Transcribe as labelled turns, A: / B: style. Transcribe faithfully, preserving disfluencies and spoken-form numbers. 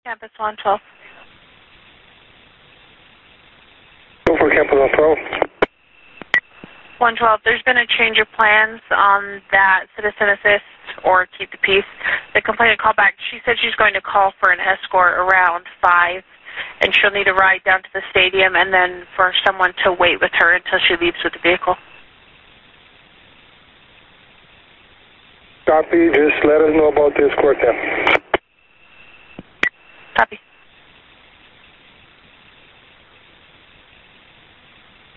A: Campus one twelve.
B: Go for Campus one twelve.
A: one twelve, there's been a change of plans on that Citizen Assist or Keep the Peace. The complainant called back. She said she's going to call for an escort around five, and she'll need a ride down to the stadium and then for someone to wait with her until she leaves with the vehicle.
B: Copy. Just let us know about the escort then.